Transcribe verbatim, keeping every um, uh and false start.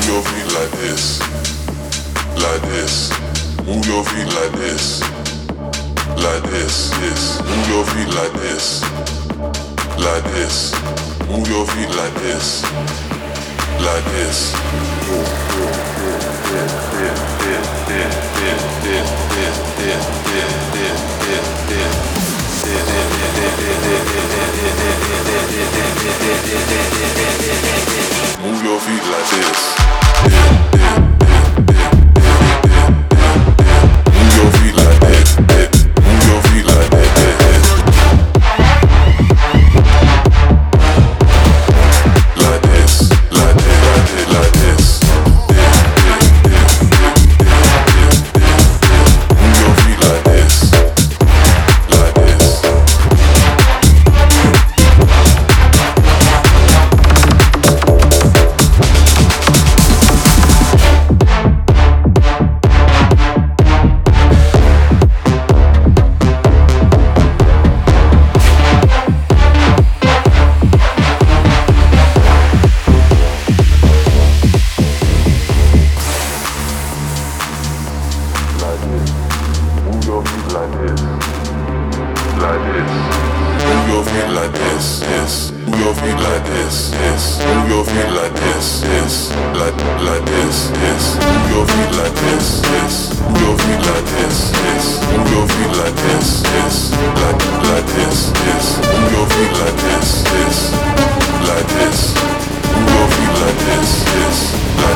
your feet like this, like this. Move your feet like this, like this, this. Move your feet like this, like this. Move your feet like this, like this. Move your feet like this. Move your feet like this. Move your feet like this. Like this, like this, like this. Move your feet like this, like this. Like